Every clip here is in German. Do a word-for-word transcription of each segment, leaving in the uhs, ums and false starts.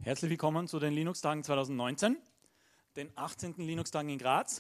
Herzlich willkommen zu den Linux-Tagen zweitausendneunzehn, den achtzehnten Linux-Tagen in Graz.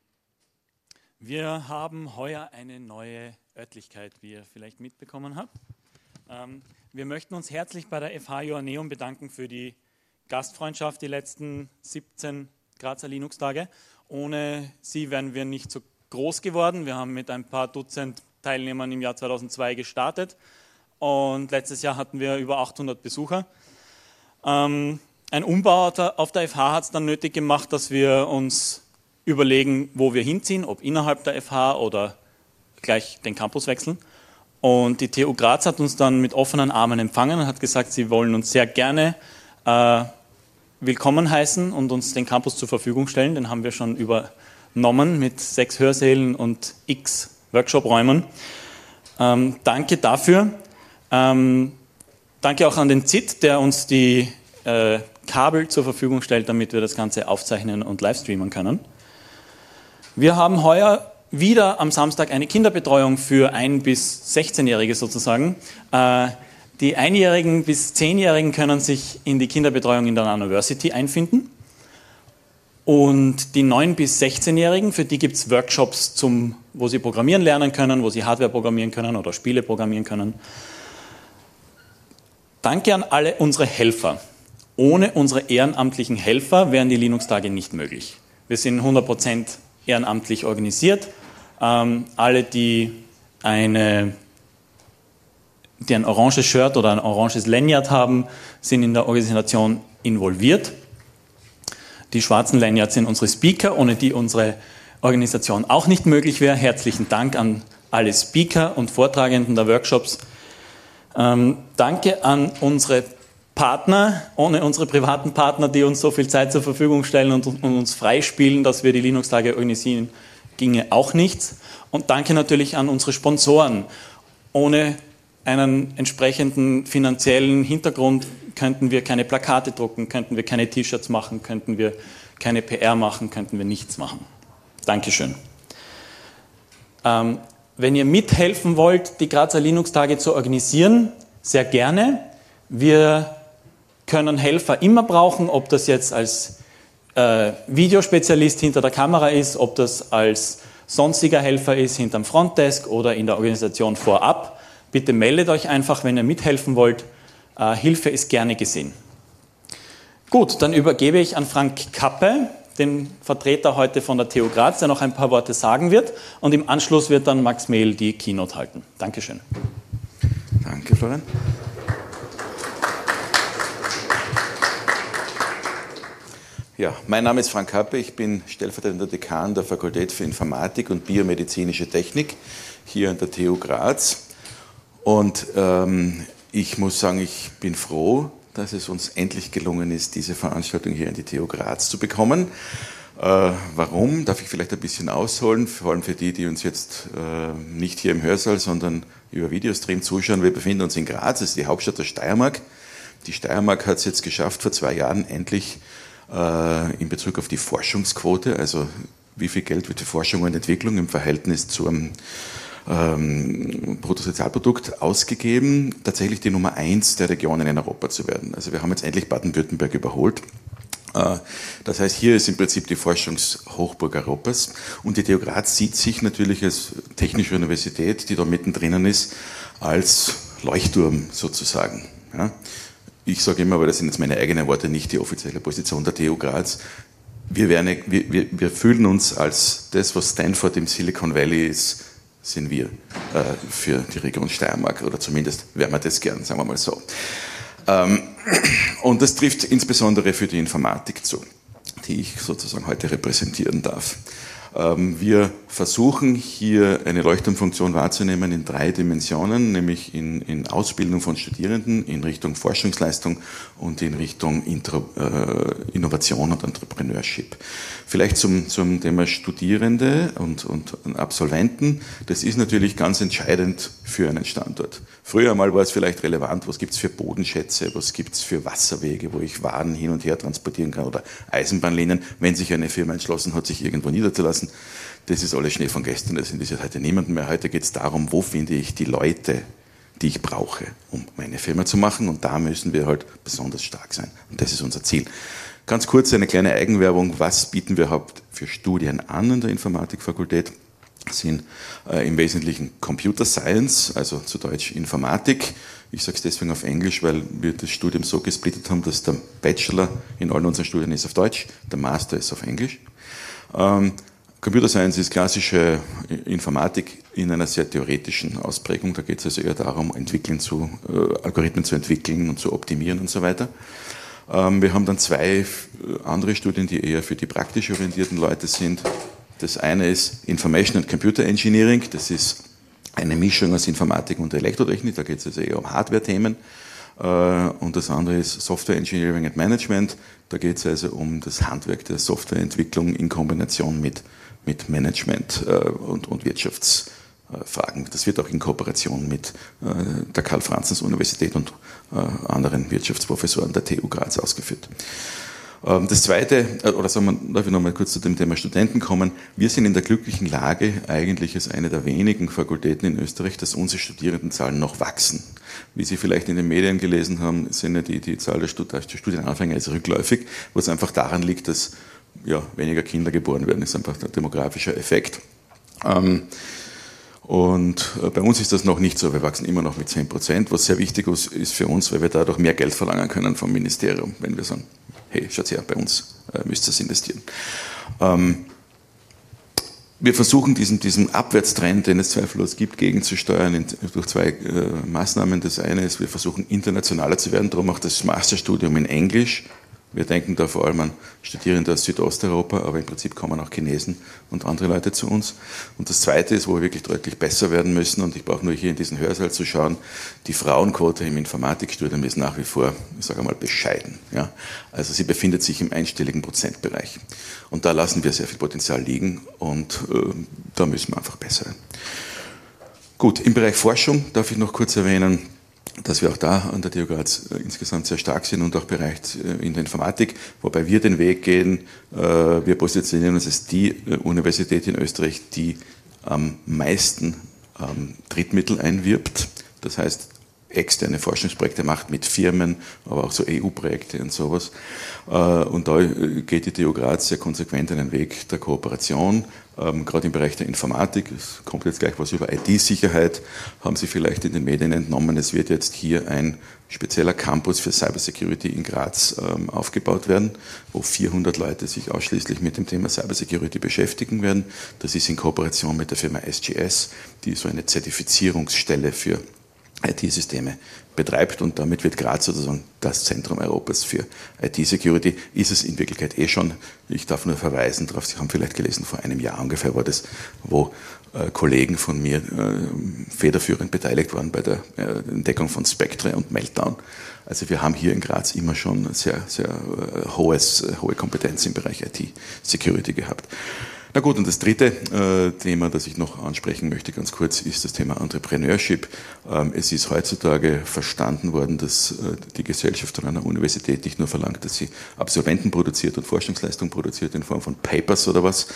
Wir haben heuer eine neue Örtlichkeit, wie ihr vielleicht mitbekommen habt. Ähm, wir möchten uns herzlich bei der F H Joanneum bedanken für die Gastfreundschaft die letzten siebzehn Grazer Linux-Tage. Ohne sie wären wir nicht so groß geworden. Wir haben mit ein paar Dutzend Teilnehmern im Jahr zweitausendzwei gestartet und letztes Jahr hatten wir über achthundert Besucher. Ähm, ein Umbau auf der F H hat es dann nötig gemacht, dass wir uns überlegen, wo wir hinziehen, ob innerhalb der F H oder gleich den Campus wechseln. Und die T U Graz hat uns dann mit offenen Armen empfangen und hat gesagt, sie wollen uns sehr gerne äh, willkommen heißen und uns den Campus zur Verfügung stellen. Den haben wir schon übernommen mit sechs Hörsälen und x Workshop-Räumen. Ähm, danke dafür. Ähm, Danke auch an den Z I T, der uns die äh, Kabel zur Verfügung stellt, damit wir das Ganze aufzeichnen und livestreamen können. Wir haben heuer wieder am Samstag eine Kinderbetreuung für ein- bis sechzehnjährige sozusagen. Äh, die Einjährigen bis zehnjährigen können sich in die Kinderbetreuung in der University einfinden. Und die neun- bis sechzehnjährigen, für die gibt es Workshops, zum, wo sie programmieren lernen können, wo sie Hardware programmieren können oder Spiele programmieren können. Danke an alle unsere Helfer. Ohne unsere ehrenamtlichen Helfer wären die Linux-Tage nicht möglich. Wir sind hundert Prozent ehrenamtlich organisiert. Ähm, alle, die, eine, die ein oranges Shirt oder ein oranges Lanyard haben, sind in der Organisation involviert. Die schwarzen Lanyards sind unsere Speaker, ohne die unsere Organisation auch nicht möglich wäre. Herzlichen Dank an alle Speaker und Vortragenden der Workshops. Ähm, danke an unsere Partner, ohne unsere privaten Partner, die uns so viel Zeit zur Verfügung stellen und, und uns freispielen, dass wir die Linux-Tage organisieren, ginge auch nichts. Und danke natürlich an unsere Sponsoren. Ohne einen entsprechenden finanziellen Hintergrund könnten wir keine Plakate drucken, könnten wir keine T-Shirts machen, könnten wir keine P R machen, könnten wir nichts machen. Dankeschön. Ähm, Wenn ihr mithelfen wollt, die Grazer Linux-Tage zu organisieren, sehr gerne. Wir können Helfer immer brauchen, ob das jetzt als äh, Videospezialist hinter der Kamera ist, ob das als sonstiger Helfer ist hinterm Frontdesk oder in der Organisation vorab. Bitte meldet euch einfach, wenn ihr mithelfen wollt. Äh, Hilfe ist gerne gesehen. Gut, dann übergebe ich an Frank Kappe, den Vertreter heute von der T U Graz, der noch ein paar Worte sagen wird. Und im Anschluss wird dann Max Mehl die Keynote halten. Dankeschön. Danke, Florian. Ja, mein Name ist Frank Kappe. Ich bin stellvertretender Dekan der Fakultät für Informatik und Biomedizinische Technik hier an der T U Graz. Und ähm, ich muss sagen, ich bin froh, dass es uns endlich gelungen ist, diese Veranstaltung hier in die T U Graz zu bekommen. Äh, warum? Darf ich vielleicht ein bisschen ausholen, vor allem für die, die uns jetzt äh, nicht hier im Hörsaal, sondern über Videostream zuschauen. Wir befinden uns in Graz, das ist die Hauptstadt der Steiermark. Die Steiermark hat es jetzt geschafft, vor zwei Jahren endlich äh, in Bezug auf die Forschungsquote, also wie viel Geld wird für Forschung und Entwicklung im Verhältnis zum Ähm, Bruttosozialprodukt ausgegeben, tatsächlich die Nummer eins der Regionen in Europa zu werden. Also wir haben jetzt endlich Baden-Württemberg überholt. Äh, das heißt, hier ist im Prinzip die Forschungshochburg Europas und die T U Graz sieht sich natürlich als technische Universität, die da mittendrin ist, als Leuchtturm sozusagen. Ja? Ich sage immer, aber das sind jetzt meine eigenen Worte, nicht die offizielle Position der T U Graz. Wir, werden, wir, wir, wir fühlen uns als das, was Stanford im Silicon Valley ist, sind wir äh, für die Region Steiermark, oder zumindest wären wir das gern, sagen wir mal so. Ähm, und das trifft insbesondere für die Informatik zu, die ich sozusagen heute repräsentieren darf. Ähm, wir versuchen hier eine Leuchtturmfunktion wahrzunehmen in drei Dimensionen, nämlich in, in Ausbildung von Studierenden, in Richtung Forschungsleistung und in Richtung Intro, äh, Innovation und Entrepreneurship. Vielleicht zum, zum Thema Studierende und, und Absolventen. Das ist natürlich ganz entscheidend für einen Standort. Früher einmal war es vielleicht relevant, was gibt es für Bodenschätze, was gibt es für Wasserwege, wo ich Waren hin und her transportieren kann oder Eisenbahnlinien, wenn sich eine Firma entschlossen hat, sich irgendwo niederzulassen. Das ist alles Schnee von gestern, das interessiert heute niemanden mehr. Heute geht es darum, wo finde ich die Leute, die ich brauche, um meine Firma zu machen. Und da müssen wir halt besonders stark sein. Und das ist unser Ziel. Ganz kurz eine kleine Eigenwerbung. Was bieten wir überhaupt für Studien an in der Informatikfakultät? Das sind äh, im Wesentlichen Computer Science, also zu Deutsch Informatik. Ich sage es deswegen auf Englisch, weil wir das Studium so gesplittet haben, dass der Bachelor in allen unseren Studien ist auf Deutsch, der Master ist auf Englisch. Ähm, Computer Science ist klassische Informatik in einer sehr theoretischen Ausprägung. Da geht es also eher darum, entwickeln zu, äh, Algorithmen zu entwickeln und zu optimieren und so weiter. Ähm, wir haben dann zwei andere Studien, die eher für die praktisch orientierten Leute sind. Das eine ist Information and Computer Engineering. Das ist eine Mischung aus Informatik und Elektrotechnik. Da geht es also eher um Hardware-Themen. Und das andere ist Software Engineering and Management. Da geht es also um das Handwerk der Softwareentwicklung in Kombination mit, mit Management und, und Wirtschaftsfragen. Das wird auch in Kooperation mit der Karl-Franzens-Universität und anderen Wirtschaftsprofessoren der T U Graz ausgeführt. Das Zweite, oder sagen wir, darf ich noch mal kurz zu dem Thema Studenten kommen. Wir sind in der glücklichen Lage, eigentlich als eine der wenigen Fakultäten in Österreich, dass unsere Studierendenzahlen noch wachsen. Wie Sie vielleicht in den Medien gelesen haben, sind ja die, die Zahl der Studienanfänger ist rückläufig, was einfach daran liegt, dass ja, weniger Kinder geboren werden. Das ist einfach der demografische Effekt. Ähm, Und bei uns ist das noch nicht so. Wir wachsen immer noch mit zehn Prozent, was sehr wichtig ist für uns, weil wir dadurch mehr Geld verlangen können vom Ministerium, wenn wir sagen, hey, schaut her, bei uns müsst ihr es investieren. Wir versuchen diesen, diesen Abwärtstrend, den es zweifellos gibt, gegenzusteuern durch zwei Maßnahmen. Das eine ist, wir versuchen internationaler zu werden, darum auch das Masterstudium in Englisch. Wir denken da vor allem an Studierende aus Südosteuropa, aber im Prinzip kommen auch Chinesen und andere Leute zu uns. Und das Zweite ist, wo wir wirklich deutlich besser werden müssen, und ich brauche nur hier in diesen Hörsaal zu schauen, die Frauenquote im Informatikstudium ist nach wie vor, ich sage mal, bescheiden. Ja? Also sie befindet sich im einstelligen Prozentbereich. Und da lassen wir sehr viel Potenzial liegen und äh, da müssen wir einfach besser werden. Gut, im Bereich Forschung darf ich noch kurz erwähnen, dass wir auch da an der T U Graz insgesamt sehr stark sind und auch bereits in der Informatik, wobei wir den Weg gehen, wir positionieren uns als die Universität in Österreich, die am meisten Drittmittel einwirbt, das heißt externe Forschungsprojekte macht mit Firmen, aber auch so E U-Projekte und sowas. Und da geht die T U Graz sehr konsequent einen Weg der Kooperation, gerade im Bereich der Informatik. Es kommt jetzt gleich was über I T-Sicherheit, haben Sie vielleicht in den Medien entnommen. Es wird jetzt hier ein spezieller Campus für Cybersecurity in Graz ähm, aufgebaut werden, wo vierhundert Leute sich ausschließlich mit dem Thema Cybersecurity beschäftigen werden. Das ist in Kooperation mit der Firma S G S, die so eine Zertifizierungsstelle für I T-Systeme betreibt, und damit wird Graz sozusagen das Zentrum Europas für I T-Security. Ist es in Wirklichkeit eh schon. Ich darf nur verweisen darauf, Sie haben vielleicht gelesen, vor einem Jahr ungefähr war das, wo äh, Kollegen von mir äh, federführend beteiligt waren bei der äh, Entdeckung von Spectre und Meltdown. Also wir haben hier in Graz immer schon sehr, sehr äh, hohes, äh, hohe Kompetenz im Bereich I T-Security gehabt. Na gut, und das dritte äh, Thema, das ich noch ansprechen möchte, ganz kurz, ist das Thema Entrepreneurship. Ähm, es ist heutzutage verstanden worden, dass äh, die Gesellschaft von einer Universität nicht nur verlangt, dass sie Absolventen produziert und Forschungsleistung produziert in Form von Papers oder was,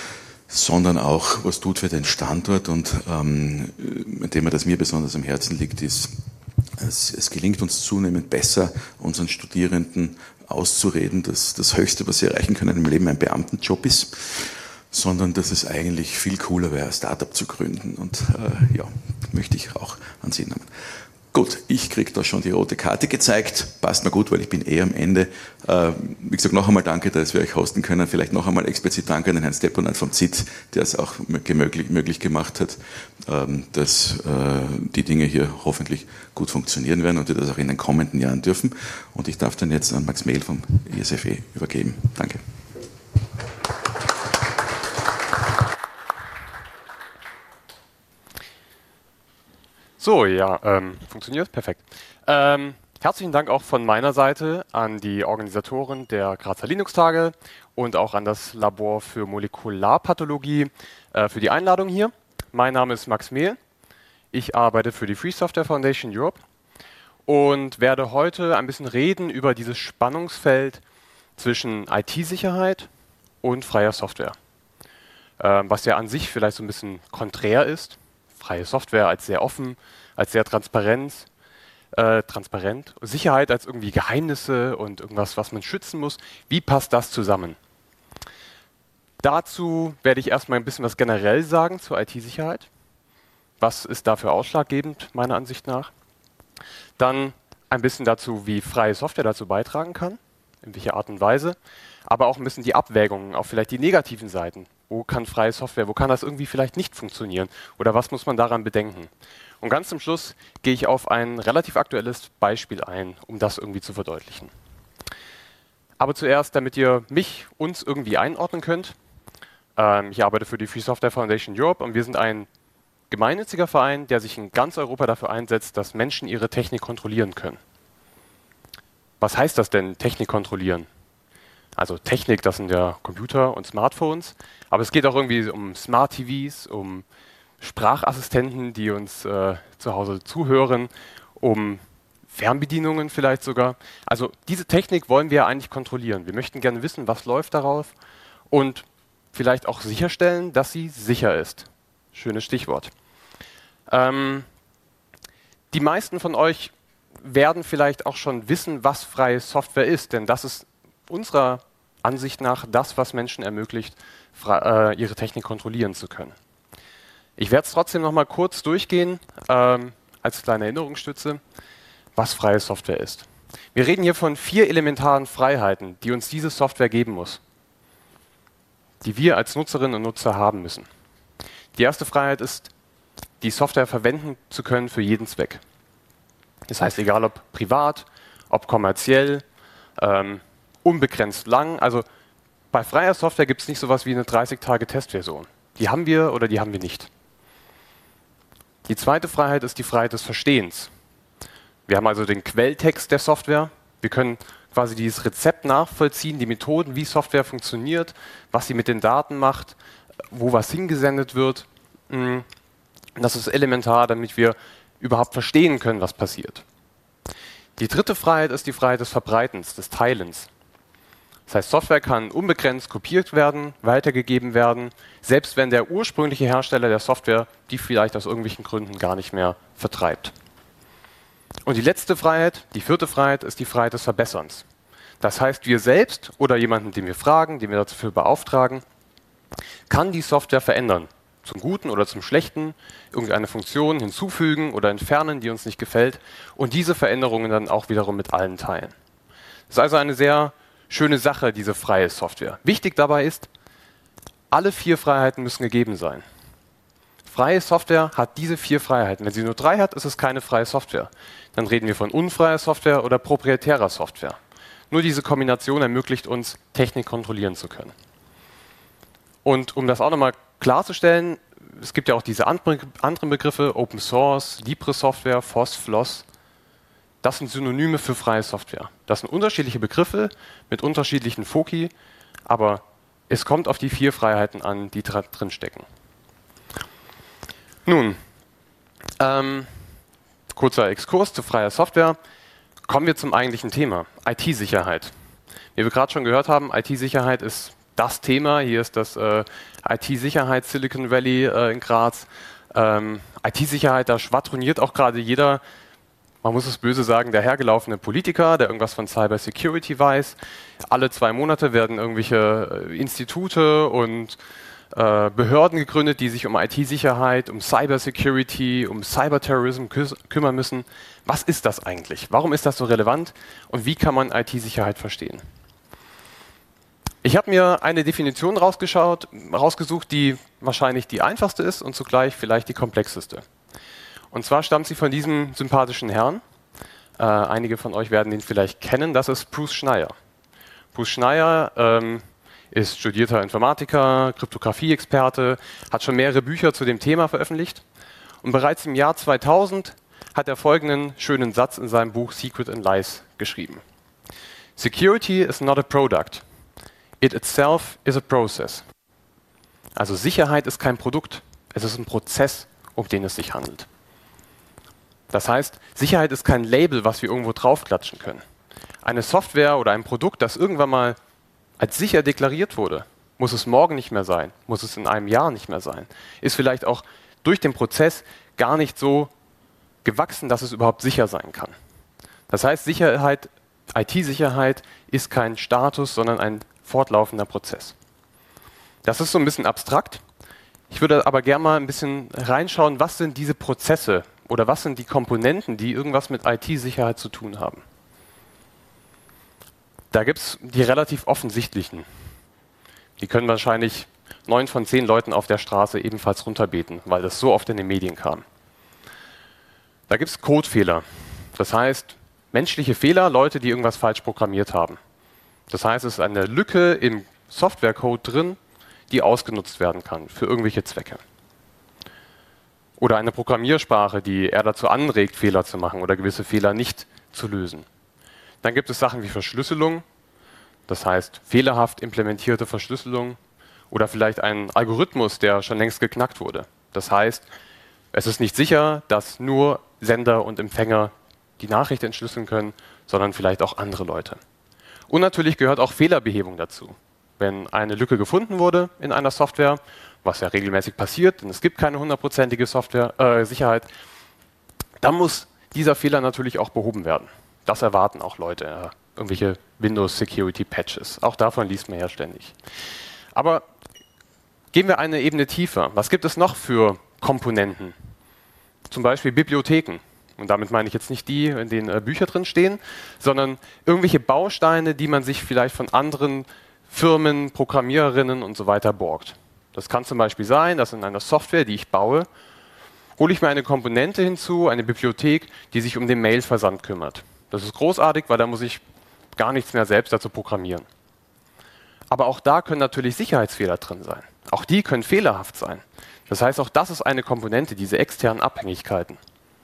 sondern auch was tut für den Standort. Und ähm, ein Thema, das mir besonders am Herzen liegt, ist, es, es gelingt uns zunehmend besser, unseren Studierenden auszureden, dass das Höchste, was sie erreichen können im Leben, ein Beamtenjob ist, sondern dass es eigentlich viel cooler wäre, ein Startup zu gründen. Und äh, ja, möchte ich auch an Sie nehmen. Gut, ich kriege da schon die rote Karte gezeigt. Passt mir gut, weil ich bin eh am Ende. Äh, wie gesagt, noch einmal danke, dass wir euch hosten können. Vielleicht noch einmal explizit danke an den Herrn Stepanat vom Z I T, der es auch möglich, möglich gemacht hat, ähm, dass äh, die Dinge hier hoffentlich gut funktionieren werden und wir das auch in den kommenden Jahren dürfen. Und ich darf dann jetzt an Max Mehl vom I S F E übergeben. Danke. So, ja, ähm, funktioniert? Perfekt. Ähm, herzlichen Dank auch von meiner Seite an die Organisatoren der Grazer Linux-Tage und auch an das Labor für Molekularpathologie äh, für die Einladung hier. Mein Name ist Max Mehl. Ich arbeite für die Free Software Foundation Europe und werde heute ein bisschen reden über dieses Spannungsfeld zwischen I T-Sicherheit und freier Software, ähm, was ja an sich vielleicht so ein bisschen konträr ist. freie Software als sehr offen, als sehr transparent, äh, transparent, Sicherheit als irgendwie Geheimnisse und irgendwas, was man schützen muss. Wie passt das zusammen? Dazu werde ich erstmal ein bisschen was generell sagen zur I T-Sicherheit. Was ist dafür ausschlaggebend, meiner Ansicht nach? Dann ein bisschen dazu, wie freie Software dazu beitragen kann, in welcher Art und Weise, aber auch ein bisschen die Abwägungen, auch vielleicht die negativen Seiten. Wo kann freie Software, wo kann das irgendwie vielleicht nicht funktionieren oder was muss man daran bedenken? Und ganz zum Schluss gehe ich auf ein relativ aktuelles Beispiel ein, um das irgendwie zu verdeutlichen. Aber zuerst, damit ihr mich, uns irgendwie einordnen könnt. Ähm, ich arbeite für die Free Software Foundation Europe und wir sind ein gemeinnütziger Verein, der sich in ganz Europa dafür einsetzt, dass Menschen ihre Technik kontrollieren können. Was heißt das denn, Technik kontrollieren? Also Technik, das sind ja Computer und Smartphones, aber es geht auch irgendwie um Smart T Vs, um Sprachassistenten, die uns äh, zu Hause zuhören, um Fernbedienungen vielleicht sogar. Also diese Technik wollen wir eigentlich kontrollieren. Wir möchten gerne wissen, was läuft darauf und vielleicht auch sicherstellen, dass sie sicher ist. Schönes Stichwort. Ähm, die meisten von euch werden vielleicht auch schon wissen, was freie Software ist, denn das ist unserer Ansicht nach das, was Menschen ermöglicht, frei, äh, ihre Technik kontrollieren zu können. Ich werde es trotzdem noch mal kurz durchgehen, ähm, als kleine Erinnerungsstütze, was freie Software ist. Wir reden hier von vier elementaren Freiheiten, die uns diese Software geben muss, die wir als Nutzerinnen und Nutzer haben müssen. Die erste Freiheit ist, die Software verwenden zu können für jeden Zweck. Das heißt, egal ob privat, ob kommerziell, ähm, unbegrenzt lang. Also bei freier Software gibt es nicht sowas wie eine dreißig Tage Testversion. Die haben wir oder die haben wir nicht. Die zweite Freiheit ist die Freiheit des Verstehens. Wir haben also den Quelltext der Software. Wir können quasi dieses Rezept nachvollziehen, die Methoden, wie Software funktioniert, was sie mit den Daten macht, wo was hingesendet wird. Das ist elementar, damit wir überhaupt verstehen können, was passiert. Die dritte Freiheit ist die Freiheit des Verbreitens, des Teilens. Das heißt, Software kann unbegrenzt kopiert werden, weitergegeben werden, selbst wenn der ursprüngliche Hersteller der Software die vielleicht aus irgendwelchen Gründen gar nicht mehr vertreibt. Und die letzte Freiheit, die vierte Freiheit, ist die Freiheit des Verbesserns. Das heißt, wir selbst oder jemanden, den wir fragen, den wir dafür beauftragen, kann die Software verändern. Zum Guten oder zum Schlechten, irgendeine Funktion hinzufügen oder entfernen, die uns nicht gefällt und diese Veränderungen dann auch wiederum mit allen teilen. Das ist also eine sehr schöne Sache, diese freie Software. Wichtig dabei ist, alle vier Freiheiten müssen gegeben sein. Freie Software hat diese vier Freiheiten. Wenn sie nur drei hat, ist es keine freie Software. Dann reden wir von unfreier Software oder proprietärer Software. Nur diese Kombination ermöglicht uns, Technik kontrollieren zu können. Und um das auch nochmal klarzustellen, es gibt ja auch diese anderen Begriffe, Open Source, Libre Software, F O S, F L O S. Das sind Synonyme für freie Software. Das sind unterschiedliche Begriffe mit unterschiedlichen Foki, aber es kommt auf die vier Freiheiten an, die drin stecken. Nun, ähm, kurzer Exkurs zu freier Software. Kommen wir zum eigentlichen Thema, I T-Sicherheit. Wie wir gerade schon gehört haben, I T-Sicherheit ist das Thema. Hier ist das äh, I T-Sicherheit Silicon Valley äh, in Graz. Ähm, I T-Sicherheit, da schwadroniert auch gerade jeder, man muss es böse sagen, der hergelaufene Politiker, der irgendwas von Cyber Security weiß. Alle zwei Monate werden irgendwelche äh, Institute und äh, Behörden gegründet, die sich um I T-Sicherheit, um Cyber Security, um Cyberterrorism kü kümmern müssen. Was ist das eigentlich? Warum ist das so relevant? Und wie kann man I T-Sicherheit verstehen? Ich habe mir eine Definition rausgeschaut, rausgesucht, die wahrscheinlich die einfachste ist und zugleich vielleicht die komplexeste. Und zwar stammt sie von diesem sympathischen Herrn. Äh, einige von euch werden ihn vielleicht kennen. Das ist Bruce Schneier. Bruce Schneier ähm, ist studierter Informatiker, Kryptographie-Experte, hat schon mehrere Bücher zu dem Thema veröffentlicht. Und bereits im Jahr zweitausend hat er folgenden schönen Satz in seinem Buch Secret and Lies geschrieben. Security is not a product. It itself is a process. Also Sicherheit ist kein Produkt, es ist ein Prozess, um den es sich handelt. Das heißt, Sicherheit ist kein Label, was wir irgendwo draufklatschen können. Eine Software oder ein Produkt, das irgendwann mal als sicher deklariert wurde, muss es morgen nicht mehr sein, muss es in einem Jahr nicht mehr sein, ist vielleicht auch durch den Prozess gar nicht so gewachsen, dass es überhaupt sicher sein kann. Das heißt, Sicherheit, I T-Sicherheit ist kein Status, sondern ein fortlaufender Prozess. Das ist so ein bisschen abstrakt. Ich würde aber gerne mal ein bisschen reinschauen, was sind diese Prozesse oder was sind die Komponenten, die irgendwas mit I T-Sicherheit zu tun haben. Da gibt es die relativ offensichtlichen. Die können wahrscheinlich neun von zehn Leuten auf der Straße ebenfalls runterbeten, weil das so oft in den Medien kam. Da gibt es Codefehler. Das heißt, menschliche Fehler, Leute, die irgendwas falsch programmiert haben. Das heißt, es ist eine Lücke im Softwarecode drin, die ausgenutzt werden kann für irgendwelche Zwecke. Oder eine Programmiersprache, die eher dazu anregt, Fehler zu machen oder gewisse Fehler nicht zu lösen. Dann gibt es Sachen wie Verschlüsselung, das heißt fehlerhaft implementierte Verschlüsselung oder vielleicht ein Algorithmus, der schon längst geknackt wurde. Das heißt, es ist nicht sicher, dass nur Sender und Empfänger die Nachricht entschlüsseln können, sondern vielleicht auch andere Leute. Und natürlich gehört auch Fehlerbehebung dazu. Wenn eine Lücke gefunden wurde in einer Software, was ja regelmäßig passiert, denn es gibt keine hundertprozentige Software, äh, Sicherheit, dann muss dieser Fehler natürlich auch behoben werden. Das erwarten auch Leute, ja, irgendwelche Windows Security Patches. Auch davon liest man ja ständig. Aber gehen wir eine Ebene tiefer. Was gibt es noch für Komponenten? Zum Beispiel Bibliotheken. Und damit meine ich jetzt nicht die, in denen äh, Bücher drin stehen, sondern irgendwelche Bausteine, die man sich vielleicht von anderen Firmen, Programmiererinnen und so weiter borgt. Das kann zum Beispiel sein, dass in einer Software, die ich baue, hole ich mir eine Komponente hinzu, eine Bibliothek, die sich um den Mailversand kümmert. Das ist großartig, weil da muss ich gar nichts mehr selbst dazu programmieren. Aber auch da können natürlich Sicherheitsfehler drin sein. Auch die können fehlerhaft sein. Das heißt, auch das ist eine Komponente, diese externen Abhängigkeiten.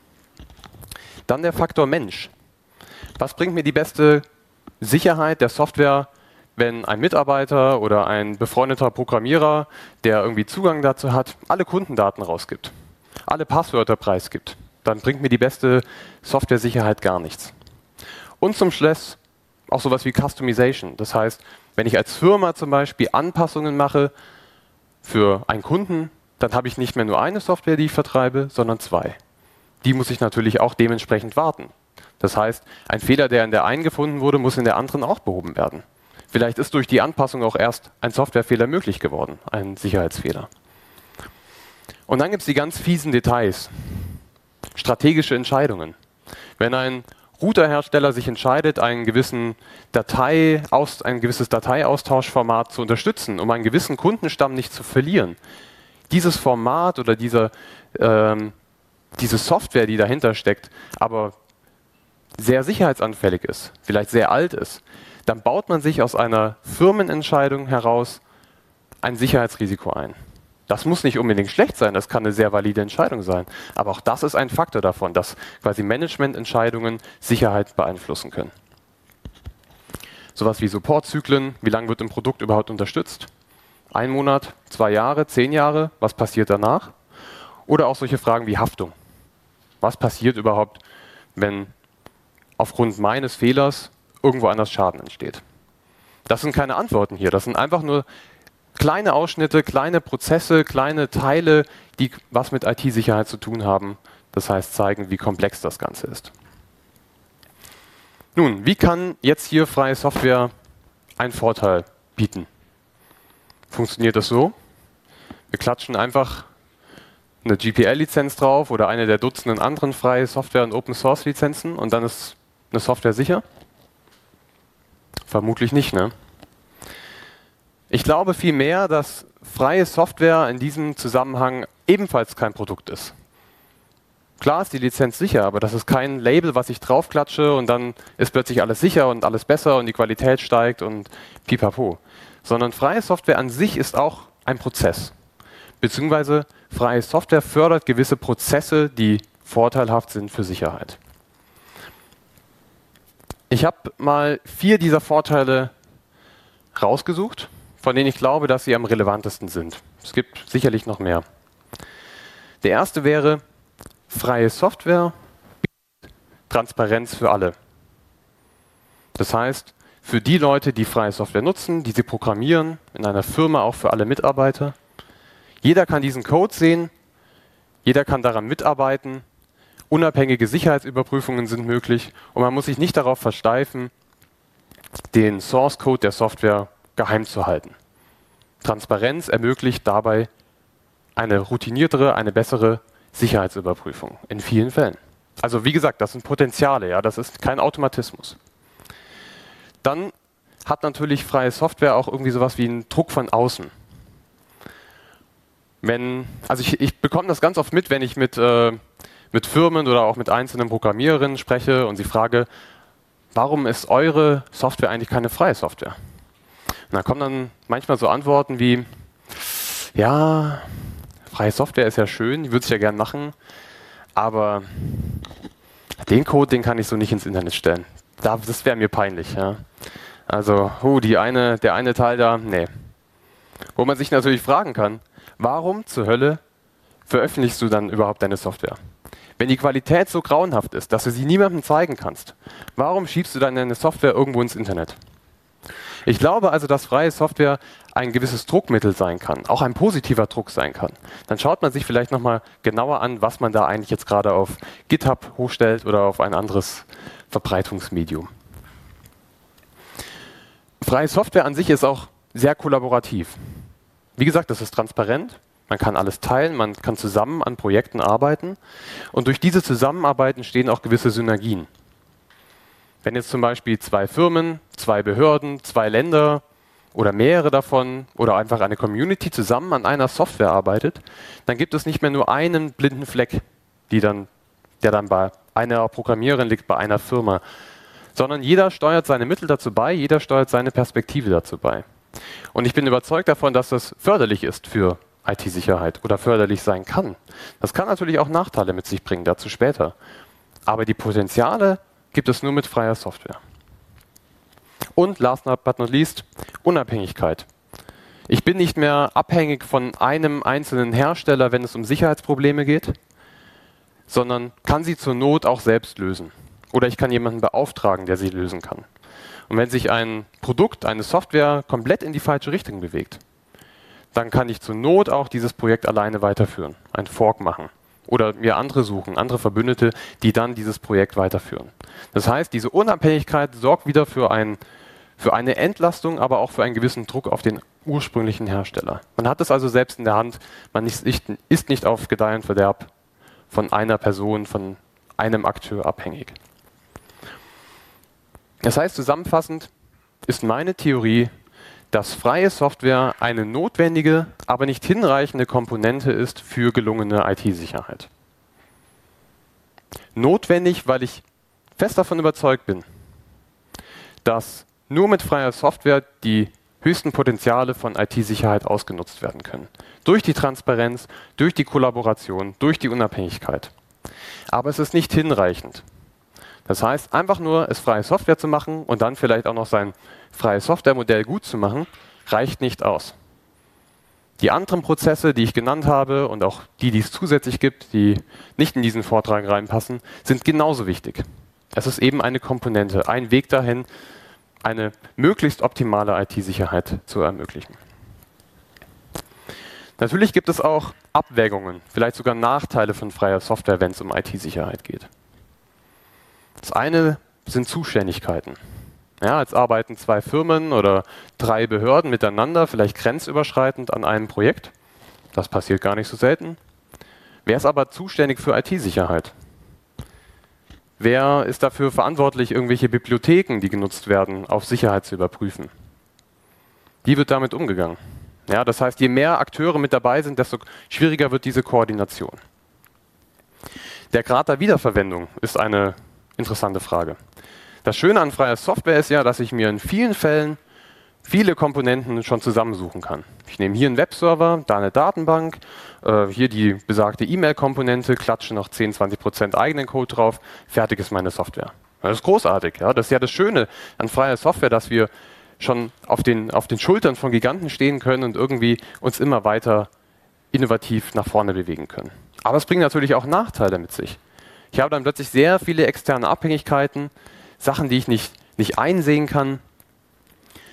Dann der Faktor Mensch. Was bringt mir die beste Sicherheit der Software, wenn ein Mitarbeiter oder ein befreundeter Programmierer, der irgendwie Zugang dazu hat, alle Kundendaten rausgibt, alle Passwörter preisgibt? Dann bringt mir die beste Software-Sicherheit gar nichts. Und zum Schluss auch sowas wie Customization. Das heißt, wenn ich als Firma zum Beispiel Anpassungen mache für einen Kunden, dann habe ich nicht mehr nur eine Software, die ich vertreibe, sondern zwei. Die muss ich natürlich auch dementsprechend warten. Das heißt, ein Fehler, der in der einen gefunden wurde, muss in der anderen auch behoben werden. Vielleicht ist durch die Anpassung auch erst ein Softwarefehler möglich geworden, ein Sicherheitsfehler. Und dann gibt es die ganz fiesen Details. Strategische Entscheidungen. Wenn ein Routerhersteller sich entscheidet, einen gewissen Datei aus, ein gewisses Dateiaustauschformat zu unterstützen, um einen gewissen Kundenstamm nicht zu verlieren, dieses Format oder diese, ähm, diese Software, die dahinter steckt, aber sehr sicherheitsanfällig ist, vielleicht sehr alt ist, dann baut man sich aus einer Firmenentscheidung heraus ein Sicherheitsrisiko ein. Das muss nicht unbedingt schlecht sein, das kann eine sehr valide Entscheidung sein. Aber auch das ist ein Faktor davon, dass quasi Managemententscheidungen Sicherheit beeinflussen können. Sowas wie Supportzyklen, wie lange wird ein Produkt überhaupt unterstützt? Ein Monat, zwei Jahre, zehn Jahre, was passiert danach? Oder auch solche Fragen wie Haftung. Was passiert überhaupt, wenn aufgrund meines Fehlers irgendwo anders Schaden entsteht? Das sind keine Antworten hier, das sind einfach nur kleine Ausschnitte, kleine Prozesse, kleine Teile, die was mit I T-Sicherheit zu tun haben. Das heißt, zeigen, wie komplex das Ganze ist. Nun, wie kann jetzt hier freie Software einen Vorteil bieten? Funktioniert das so? Wir klatschen einfach eine G P L-Lizenz drauf oder eine der Dutzenden anderen freie Software- und Open-Source-Lizenzen und dann ist eine Software sicher? Vermutlich nicht, ne? Ich glaube vielmehr, dass freie Software in diesem Zusammenhang ebenfalls kein Produkt ist. Klar ist die Lizenz sicher, aber das ist kein Label, was ich draufklatsche und dann ist plötzlich alles sicher und alles besser und die Qualität steigt und pipapo. Sondern freie Software an sich ist auch ein Prozess. Beziehungsweise freie Software fördert gewisse Prozesse, die vorteilhaft sind für Sicherheit. Ich habe mal vier dieser Vorteile rausgesucht, von denen ich glaube, dass sie am relevantesten sind. Es gibt sicherlich noch mehr. Der erste wäre, freie Software bietet Transparenz für alle. Das heißt, für die Leute, die freie Software nutzen, die sie programmieren, in einer Firma auch für alle Mitarbeiter. Jeder kann diesen Code sehen, Jeder kann daran mitarbeiten. Unabhängige Sicherheitsüberprüfungen sind möglich und man muss sich nicht darauf versteifen, den Source Code der Software geheim zu halten. Transparenz ermöglicht dabei eine routiniertere, eine bessere Sicherheitsüberprüfung in vielen Fällen. Also wie gesagt, das sind Potenziale, ja, das ist kein Automatismus. Dann hat natürlich freie Software auch irgendwie sowas wie einen Druck von außen. Wenn, also ich, ich bekomme das ganz oft mit, wenn ich mit, äh, mit Firmen oder auch mit einzelnen Programmiererinnen spreche und sie frage, warum ist eure Software eigentlich keine freie Software? Und da kommen dann manchmal so Antworten wie, ja, freie Software ist ja schön, die würde ich ja gern machen, aber den Code, den kann ich so nicht ins Internet stellen. Das wäre mir peinlich. Ja. Also, oh, die eine, der eine Teil da, nee. Wo man sich natürlich fragen kann, warum zur Hölle veröffentlichst du dann überhaupt deine Software? Wenn die Qualität so grauenhaft ist, dass du sie niemandem zeigen kannst, warum schiebst du dann deine Software irgendwo ins Internet? Ich glaube also, dass freie Software ein gewisses Druckmittel sein kann, auch ein positiver Druck sein kann. Dann schaut man sich vielleicht nochmal genauer an, was man da eigentlich jetzt gerade auf GitHub hochstellt oder auf ein anderes Verbreitungsmedium. Freie Software an sich ist auch sehr kollaborativ. Wie gesagt, das ist transparent, man kann alles teilen, man kann zusammen an Projekten arbeiten und durch diese Zusammenarbeit entstehen auch gewisse Synergien. Wenn jetzt zum Beispiel zwei Firmen, zwei Behörden, zwei Länder oder mehrere davon oder einfach eine Community zusammen an einer Software arbeitet, dann gibt es nicht mehr nur einen blinden Fleck, die dann, der dann bei einer Programmiererin liegt, bei einer Firma, sondern jeder steuert seine Mittel dazu bei, jeder steuert seine Perspektive dazu bei. Und ich bin überzeugt davon, dass das förderlich ist für I T-Sicherheit oder förderlich sein kann. Das kann natürlich auch Nachteile mit sich bringen, dazu später. Aber die Potenziale gibt es nur mit freier Software. Und last but not least, Unabhängigkeit. Ich bin nicht mehr abhängig von einem einzelnen Hersteller, wenn es um Sicherheitsprobleme geht, sondern kann sie zur Not auch selbst lösen. Oder ich kann jemanden beauftragen, der sie lösen kann. Und wenn sich ein Produkt, eine Software komplett in die falsche Richtung bewegt, dann kann ich zur Not auch dieses Projekt alleine weiterführen, ein Fork machen. Oder mir andere suchen, andere Verbündete, die dann dieses Projekt weiterführen. Das heißt, diese Unabhängigkeit sorgt wieder für, ein, für eine Entlastung, aber auch für einen gewissen Druck auf den ursprünglichen Hersteller. Man hat es also selbst in der Hand, man ist nicht, ist nicht auf Gedeih und Verderb von einer Person, von einem Akteur abhängig. Das heißt, zusammenfassend ist meine Theorie, dass freie Software eine notwendige, aber nicht hinreichende Komponente ist für gelungene I T-Sicherheit. Notwendig, weil ich fest davon überzeugt bin, dass nur mit freier Software die höchsten Potenziale von I T-Sicherheit ausgenutzt werden können. Durch die Transparenz, durch die Kollaboration, durch die Unabhängigkeit. Aber es ist nicht hinreichend. Das heißt, einfach nur es freie Software zu machen und dann vielleicht auch noch sein freies Softwaremodell gut zu machen, reicht nicht aus. Die anderen Prozesse, die ich genannt habe und auch die, die es zusätzlich gibt, die nicht in diesen Vortrag reinpassen, sind genauso wichtig. Es ist eben eine Komponente, ein Weg dahin, eine möglichst optimale I T-Sicherheit zu ermöglichen. Natürlich gibt es auch Abwägungen, vielleicht sogar Nachteile von freier Software, wenn es um I T-Sicherheit geht. Das eine sind Zuständigkeiten. Ja, jetzt arbeiten zwei Firmen oder drei Behörden miteinander, vielleicht grenzüberschreitend an einem Projekt. Das passiert gar nicht so selten. Wer ist aber zuständig für I T-Sicherheit? Wer ist dafür verantwortlich, irgendwelche Bibliotheken, die genutzt werden, auf Sicherheit zu überprüfen? Wie wird damit umgegangen? Ja, das heißt, je mehr Akteure mit dabei sind, desto schwieriger wird diese Koordination. Der Grad der Wiederverwendung ist eine interessante Frage. Das Schöne an freier Software ist ja, dass ich mir in vielen Fällen viele Komponenten schon zusammensuchen kann. Ich nehme hier einen Webserver, da eine Datenbank, äh, hier die besagte E-Mail-Komponente, klatsche noch zehn, zwanzig Prozent eigenen Code drauf, fertig ist meine Software. Das ist großartig. Ja? Das ist ja das Schöne an freier Software, dass wir schon auf den, auf den Schultern von Giganten stehen können und irgendwie uns immer weiter innovativ nach vorne bewegen können. Aber es bringt natürlich auch Nachteile mit sich. Ich habe dann plötzlich sehr viele externe Abhängigkeiten, Sachen, die ich nicht, nicht einsehen kann.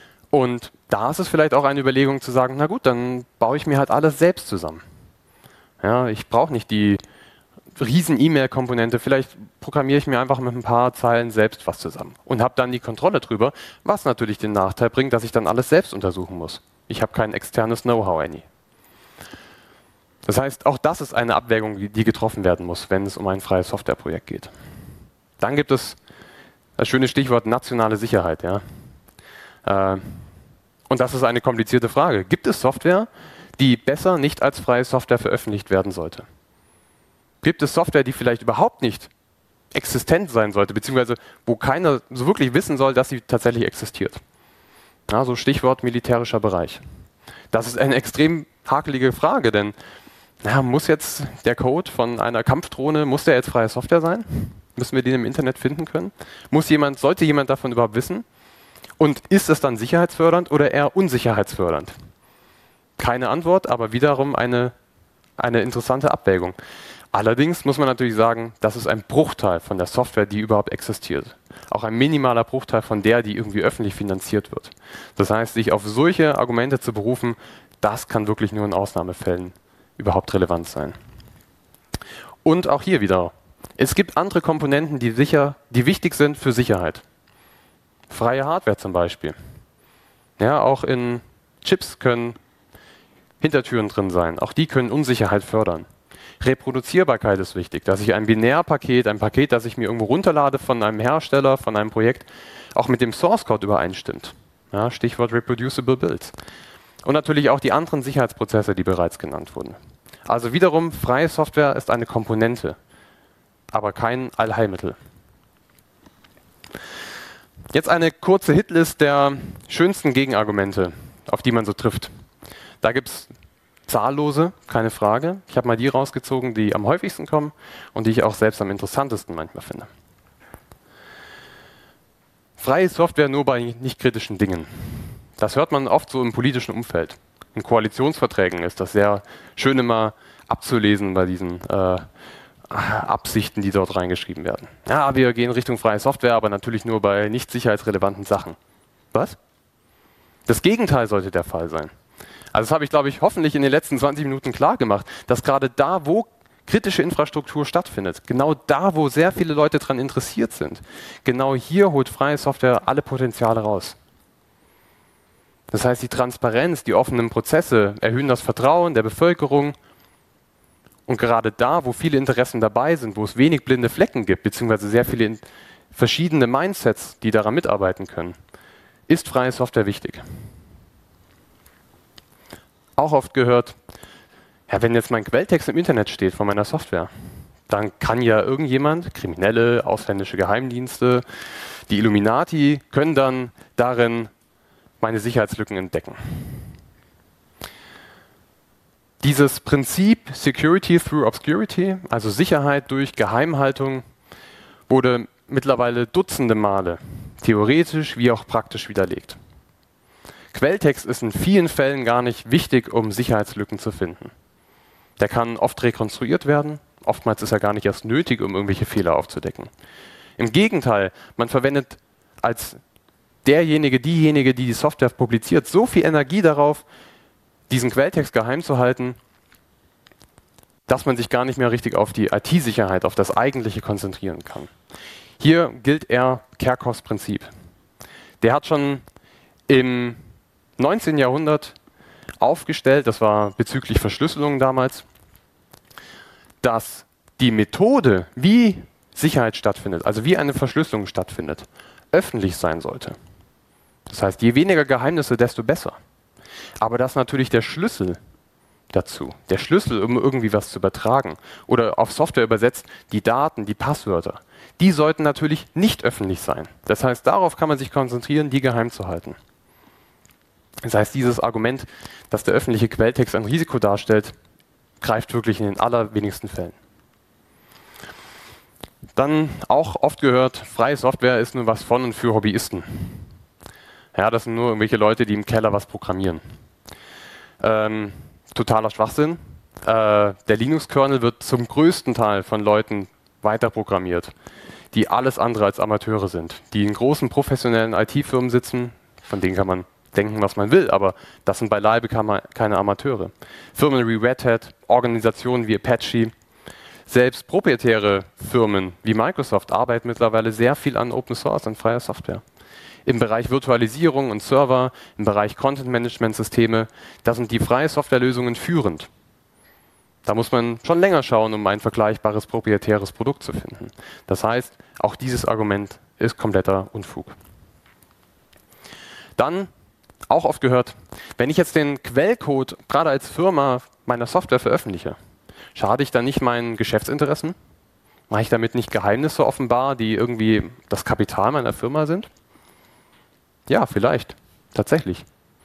Und da ist es vielleicht auch eine Überlegung zu sagen, na gut, dann baue ich mir halt alles selbst zusammen. Ja, ich brauche nicht die riesen E-Mail-Komponente, vielleicht programmiere ich mir einfach mit ein paar Zeilen selbst was zusammen und habe dann die Kontrolle drüber, was natürlich den Nachteil bringt, dass ich dann alles selbst untersuchen muss. Ich habe kein externes Know-how any. Das heißt, auch das ist eine Abwägung, die getroffen werden muss, wenn es um ein freies Softwareprojekt geht. Dann gibt es das schöne Stichwort nationale Sicherheit. Ja? Äh, und das ist eine komplizierte Frage. Gibt es Software, die besser nicht als freie Software veröffentlicht werden sollte? Gibt es Software, die vielleicht überhaupt nicht existent sein sollte, beziehungsweise wo keiner so wirklich wissen soll, dass sie tatsächlich existiert? Ja, so Stichwort militärischer Bereich. Das ist eine extrem hakelige Frage, denn ja, muss jetzt der Code von einer Kampfdrohne, muss der jetzt freie Software sein? Müssen wir den im Internet finden können? Muss jemand, sollte jemand davon überhaupt wissen? Und ist es dann sicherheitsfördernd oder eher unsicherheitsfördernd? Keine Antwort, aber wiederum eine, eine interessante Abwägung. Allerdings muss man natürlich sagen, das ist ein Bruchteil von der Software, die überhaupt existiert. Auch ein minimaler Bruchteil von der, die irgendwie öffentlich finanziert wird. Das heißt, sich auf solche Argumente zu berufen, das kann wirklich nur in Ausnahmefällen überhaupt relevant sein. Und auch hier wieder, es gibt andere Komponenten, die, sicher, die wichtig sind für Sicherheit. Freie Hardware zum Beispiel. Ja, auch in Chips können Hintertüren drin sein. Auch die können Unsicherheit fördern. Reproduzierbarkeit ist wichtig, dass ich ein Binärpaket, ein Paket, das ich mir irgendwo runterlade von einem Hersteller, von einem Projekt, auch mit dem Source Code übereinstimmt. Ja, Stichwort Reproducible Builds. Und natürlich auch die anderen Sicherheitsprozesse, die bereits genannt wurden. Also wiederum, freie Software ist eine Komponente, aber kein Allheilmittel. Jetzt eine kurze Hitlist der schönsten Gegenargumente, auf die man so trifft. Da gibt es zahllose, keine Frage. Ich habe mal die rausgezogen, die am häufigsten kommen und die ich auch selbst am interessantesten manchmal finde. Freie Software nur bei nicht kritischen Dingen. Das hört man oft so im politischen Umfeld. In Koalitionsverträgen ist das sehr schön immer abzulesen bei diesen äh, Absichten, die dort reingeschrieben werden. Ja, wir gehen Richtung freie Software, aber natürlich nur bei nicht sicherheitsrelevanten Sachen. Was? Das Gegenteil sollte der Fall sein. Also das habe ich, glaube ich, hoffentlich in den letzten zwanzig Minuten klar gemacht, dass gerade da, wo kritische Infrastruktur stattfindet, genau da, wo sehr viele Leute daran interessiert sind, genau hier holt freie Software alle Potenziale raus. Das heißt, die Transparenz, die offenen Prozesse erhöhen das Vertrauen der Bevölkerung. Und gerade da, wo viele Interessen dabei sind, wo es wenig blinde Flecken gibt, beziehungsweise sehr viele verschiedene Mindsets, die daran mitarbeiten können, ist freie Software wichtig. Auch oft gehört, ja, wenn jetzt mein Quelltext im Internet steht von meiner Software, dann kann ja irgendjemand, Kriminelle, ausländische Geheimdienste, die Illuminati, können dann darin meine Sicherheitslücken entdecken. Dieses Prinzip Security through Obscurity, also Sicherheit durch Geheimhaltung, wurde mittlerweile dutzende Male theoretisch wie auch praktisch widerlegt. Quelltext ist in vielen Fällen gar nicht wichtig, um Sicherheitslücken zu finden. Der kann oft rekonstruiert werden, oftmals ist er gar nicht erst nötig, um irgendwelche Fehler aufzudecken. Im Gegenteil, man verwendet als derjenige, diejenige, die die Software publiziert, so viel Energie darauf, diesen Quelltext geheim zu halten, dass man sich gar nicht mehr richtig auf die I T-Sicherheit, auf das Eigentliche konzentrieren kann. Hier gilt eher Kerckhoffs Prinzip. Der hat schon im neunzehnten Jahrhundert aufgestellt, das war bezüglich Verschlüsselung damals, dass die Methode, wie Sicherheit stattfindet, also wie eine Verschlüsselung stattfindet, öffentlich sein sollte. Das heißt, je weniger Geheimnisse, desto besser. Aber dass natürlich der Schlüssel dazu, der Schlüssel, um irgendwie was zu übertragen oder auf Software übersetzt, die Daten, die Passwörter, die sollten natürlich nicht öffentlich sein. Das heißt, darauf kann man sich konzentrieren, die geheim zu halten. Das heißt, dieses Argument, dass der öffentliche Quelltext ein Risiko darstellt, greift wirklich in den allerwenigsten Fällen. Dann auch oft gehört, freie Software ist nur was von und für Hobbyisten. Ja, das sind nur irgendwelche Leute, die im Keller was programmieren. Ähm, totaler Schwachsinn. Äh, der Linux-Kernel wird zum größten Teil von Leuten weiterprogrammiert, die alles andere als Amateure sind, die in großen professionellen I T-Firmen sitzen, von denen kann man denken, was man will, aber das sind beileibe keine Amateure. Firmen wie Red Hat, Organisationen wie Apache, selbst proprietäre Firmen wie Microsoft arbeiten mittlerweile sehr viel an Open Source, an freier Software. Im Bereich Virtualisierung und Server, im Bereich Content-Management-Systeme, da sind die freie Softwarelösungen führend. Da muss man schon länger schauen, um ein vergleichbares proprietäres Produkt zu finden. Das heißt, auch dieses Argument ist kompletter Unfug. Dann, auch oft gehört, wenn ich jetzt den Quellcode gerade als Firma meiner Software veröffentliche, schade ich dann nicht meinen Geschäftsinteressen? Mache ich damit nicht Geheimnisse offenbar, die irgendwie das Kapital meiner Firma sind? Ja, vielleicht. Tatsächlich.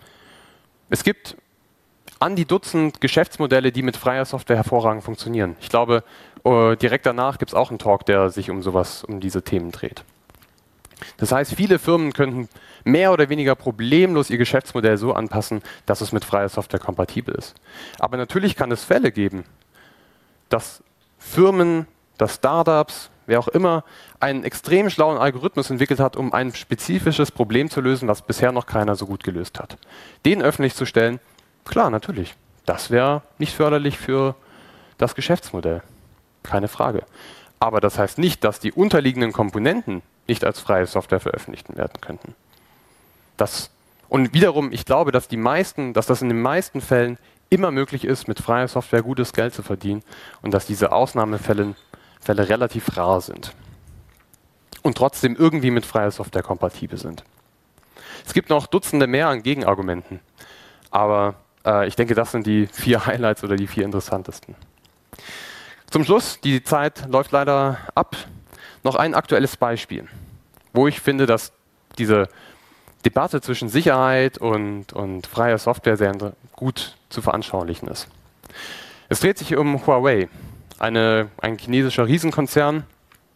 Es gibt an die Dutzend Geschäftsmodelle, die mit freier Software hervorragend funktionieren. Ich glaube, uh, direkt danach gibt es auch einen Talk, der sich um sowas, um diese Themen dreht. Das heißt, viele Firmen könnten mehr oder weniger problemlos ihr Geschäftsmodell so anpassen, dass es mit freier Software kompatibel ist. Aber natürlich kann es Fälle geben, dass Firmen, dass Startups, wer auch immer, einen extrem schlauen Algorithmus entwickelt hat, um ein spezifisches Problem zu lösen, was bisher noch keiner so gut gelöst hat. Den öffentlich zu stellen, klar, natürlich. Das wäre nicht förderlich für das Geschäftsmodell. Keine Frage. Aber das heißt nicht, dass die unterliegenden Komponenten nicht als freie Software veröffentlicht werden könnten. Das, und wiederum, ich glaube, dass die meisten, dass das in den meisten Fällen immer möglich ist, mit freier Software gutes Geld zu verdienen und dass diese Ausnahmefälle Fälle relativ rar sind und trotzdem irgendwie mit freier Software kompatibel sind. Es gibt noch Dutzende mehr an Gegenargumenten, aber äh, ich denke, das sind die vier Highlights oder die vier interessantesten. Zum Schluss, die Zeit läuft leider ab, noch ein aktuelles Beispiel, wo ich finde, dass diese Debatte zwischen Sicherheit und, und freier Software sehr gut zu veranschaulichen ist. Es dreht sich um Huawei, eine, ein chinesischer Riesenkonzern,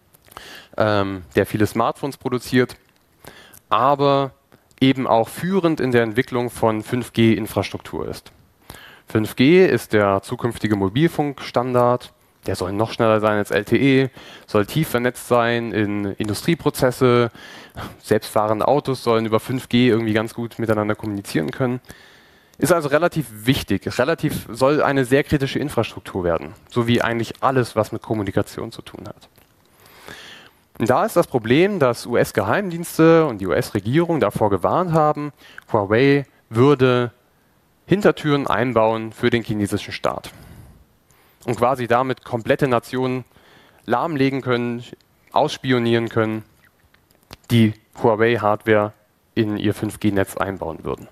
ähm, der viele Smartphones produziert, aber eben auch führend in der Entwicklung von fünf G-Infrastruktur ist. fünf G ist der zukünftige Mobilfunkstandard. Der soll noch schneller sein als L T E, soll tief vernetzt sein in Industrieprozesse. Selbstfahrende Autos sollen über fünf G irgendwie ganz gut miteinander kommunizieren können. Ist also relativ wichtig, relativ, soll eine sehr kritische Infrastruktur werden, so wie eigentlich alles, was mit Kommunikation zu tun hat. Und da ist das Problem, dass U S-Geheimdienste und die U S-Regierung davor gewarnt haben, Huawei würde Hintertüren einbauen für den chinesischen Staat und quasi damit komplette Nationen lahmlegen können, ausspionieren können, die Huawei-Hardware in ihr fünf G-Netz einbauen würden.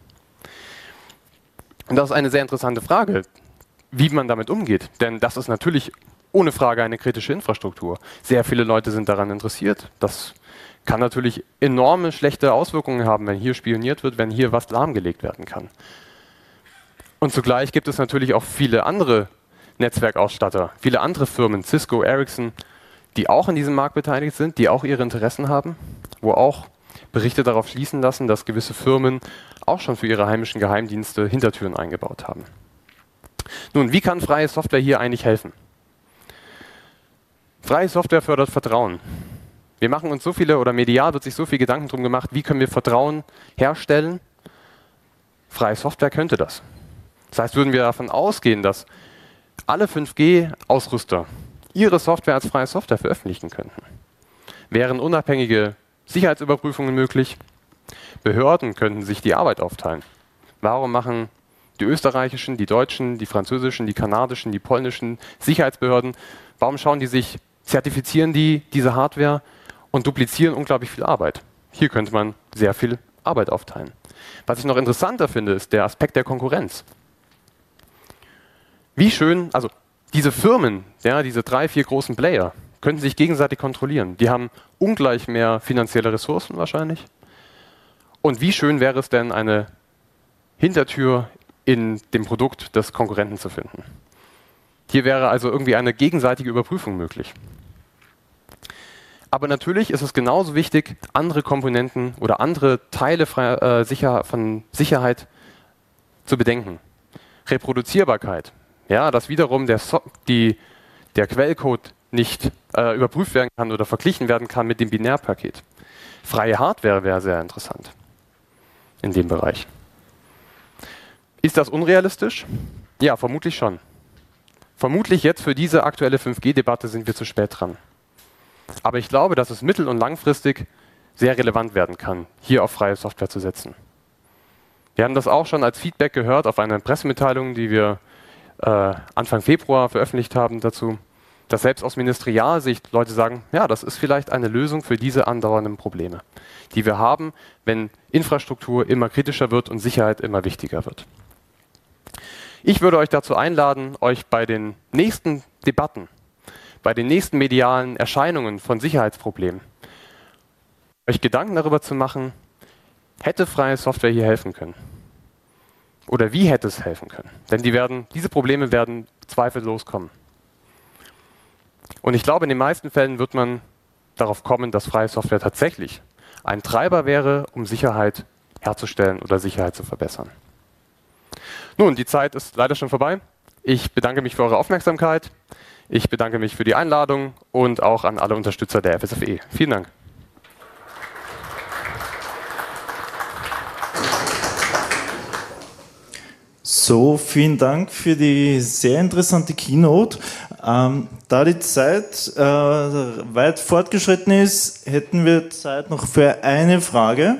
Und das ist eine sehr interessante Frage, wie man damit umgeht. Denn das ist natürlich ohne Frage eine kritische Infrastruktur. Sehr viele Leute sind daran interessiert. Das kann natürlich enorme schlechte Auswirkungen haben, wenn hier spioniert wird, wenn hier was lahmgelegt werden kann. Und zugleich gibt es natürlich auch viele andere Netzwerkausstatter, viele andere Firmen, Cisco, Ericsson, die auch in diesem Markt beteiligt sind, die auch ihre Interessen haben, wo auch Berichte darauf schließen lassen, dass gewisse Firmen auch schon für ihre heimischen Geheimdienste Hintertüren eingebaut haben. Nun, wie kann freie Software hier eigentlich helfen? Freie Software fördert Vertrauen. Wir machen uns so viele, oder medial wird sich so viel Gedanken drum gemacht, wie können wir Vertrauen herstellen? Freie Software könnte das. Das heißt, würden wir davon ausgehen, dass alle fünf G-Ausrüster ihre Software als freie Software veröffentlichen könnten, wären unabhängige Sicherheitsüberprüfungen möglich. Behörden könnten sich die Arbeit aufteilen. Warum machen die österreichischen, die deutschen, die französischen, die kanadischen, die polnischen Sicherheitsbehörden, warum schauen die sich, zertifizieren die diese Hardware und duplizieren unglaublich viel Arbeit? Hier könnte man sehr viel Arbeit aufteilen. Was ich noch interessanter finde, ist der Aspekt der Konkurrenz. Wie schön, also diese Firmen, ja, diese drei, vier großen Player, könnten sich gegenseitig kontrollieren. Die haben ungleich mehr finanzielle Ressourcen wahrscheinlich. Und wie schön wäre es denn, eine Hintertür in dem Produkt des Konkurrenten zu finden. Hier wäre also irgendwie eine gegenseitige Überprüfung möglich. Aber natürlich ist es genauso wichtig, andere Komponenten oder andere Teile äh, sicher, von Sicherheit zu bedenken. Reproduzierbarkeit, ja, dass wiederum der, so die, der Quellcode nicht äh, überprüft werden kann oder verglichen werden kann mit dem Binärpaket. Freie Hardware wäre sehr interessant in dem Bereich. Ist das unrealistisch? Ja, vermutlich schon. Vermutlich jetzt für diese aktuelle fünf G-Debatte sind wir zu spät dran. Aber ich glaube, dass es mittel- und langfristig sehr relevant werden kann, hier auf freie Software zu setzen. Wir haben das auch schon als Feedback gehört auf einer Pressemitteilung, die wir äh, Anfang Februar veröffentlicht haben dazu, dass selbst aus Ministerialsicht Leute sagen, ja, das ist vielleicht eine Lösung für diese andauernden Probleme, die wir haben, wenn Infrastruktur immer kritischer wird und Sicherheit immer wichtiger wird. Ich würde euch dazu einladen, euch bei den nächsten Debatten, bei den nächsten medialen Erscheinungen von Sicherheitsproblemen, euch Gedanken darüber zu machen, hätte freie Software hier helfen können? Oder wie hätte es helfen können? Denn die werden, diese Probleme werden zweifellos kommen. Und ich glaube, in den meisten Fällen wird man darauf kommen, dass freie Software tatsächlich ein Treiber wäre, um Sicherheit herzustellen oder Sicherheit zu verbessern. Nun, die Zeit ist leider schon vorbei. Ich bedanke mich für eure Aufmerksamkeit. Ich bedanke mich für die Einladung und auch an alle Unterstützer der F S F E. Vielen Dank. So, vielen Dank für die sehr interessante Keynote. Ähm, da die Zeit äh, weit fortgeschritten ist, hätten wir Zeit noch für eine Frage.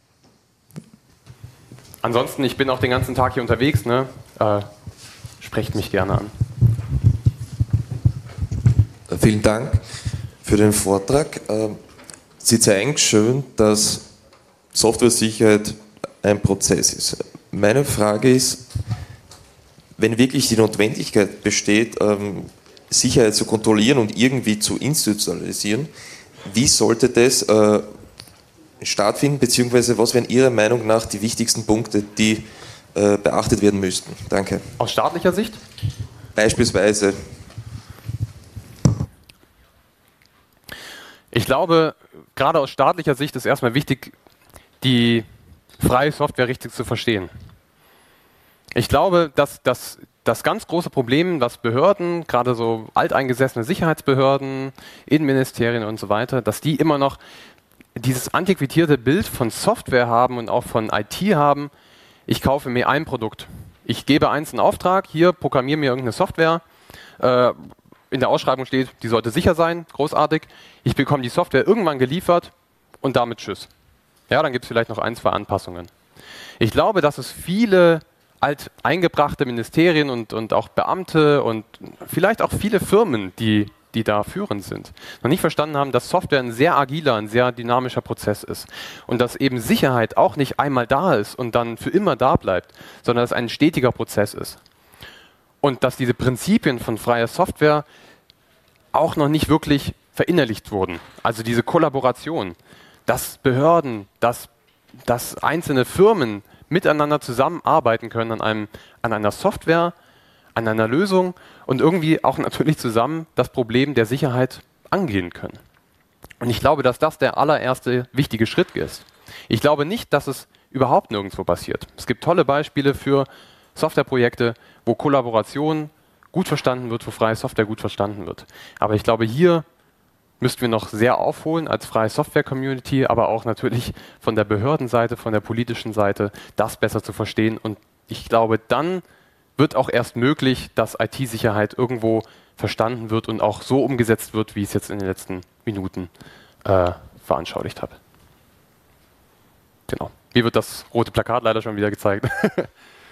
Ansonsten, ich bin auch den ganzen Tag hier unterwegs, ne? Äh, sprecht mich gerne an. Vielen Dank für den Vortrag. Sie zeigen schön, dass Software-Sicherheit ein Prozess ist. Meine Frage ist, wenn wirklich die Notwendigkeit besteht, Sicherheit zu kontrollieren und irgendwie zu institutionalisieren, wie sollte das stattfinden, beziehungsweise was wären Ihrer Meinung nach die wichtigsten Punkte, die beachtet werden müssten? Danke. Aus staatlicher Sicht? Beispielsweise. Ich glaube, gerade aus staatlicher Sicht ist erstmal wichtig, die freie Software richtig zu verstehen. Ich glaube, dass das, das ganz große Problem, was Behörden, gerade so alteingesessene Sicherheitsbehörden, Innenministerien und so weiter, dass die immer noch dieses antiquierte Bild von Software haben und auch von I T haben. Ich kaufe mir ein Produkt. Ich gebe eins in Auftrag, hier programmiere mir irgendeine Software. Äh, in der Ausschreibung steht, die sollte sicher sein, großartig. Ich bekomme die Software irgendwann geliefert und damit tschüss. Ja, dann gibt es vielleicht noch ein, zwei Anpassungen. Ich glaube, dass es viele alteingebrachte Ministerien und, und auch Beamte und vielleicht auch viele Firmen, die, die da führend sind, noch nicht verstanden haben, dass Software ein sehr agiler, ein sehr dynamischer Prozess ist. Und dass eben Sicherheit auch nicht einmal da ist und dann für immer da bleibt, sondern dass es ein stetiger Prozess ist. Und dass diese Prinzipien von freier Software auch noch nicht wirklich verinnerlicht wurden. Also diese Kollaboration, dass Behörden, dass, dass einzelne Firmen miteinander zusammenarbeiten können an, einem, an einer Software, an einer Lösung und irgendwie auch natürlich zusammen das Problem der Sicherheit angehen können. Und ich glaube, dass das der allererste wichtige Schritt ist. Ich glaube nicht, dass es überhaupt nirgendwo passiert. Es gibt tolle Beispiele für Softwareprojekte, wo Kollaboration gut verstanden wird, wo freie Software gut verstanden wird. Aber ich glaube, hier müssten wir noch sehr aufholen als freie Software-Community, aber auch natürlich von der Behördenseite, von der politischen Seite, das besser zu verstehen. Und ich glaube, dann wird auch erst möglich, dass I T-Sicherheit irgendwo verstanden wird und auch so umgesetzt wird, wie ich es jetzt in den letzten Minuten äh, veranschaulicht habe. Genau. Mir wird das rote Plakat leider schon wieder gezeigt.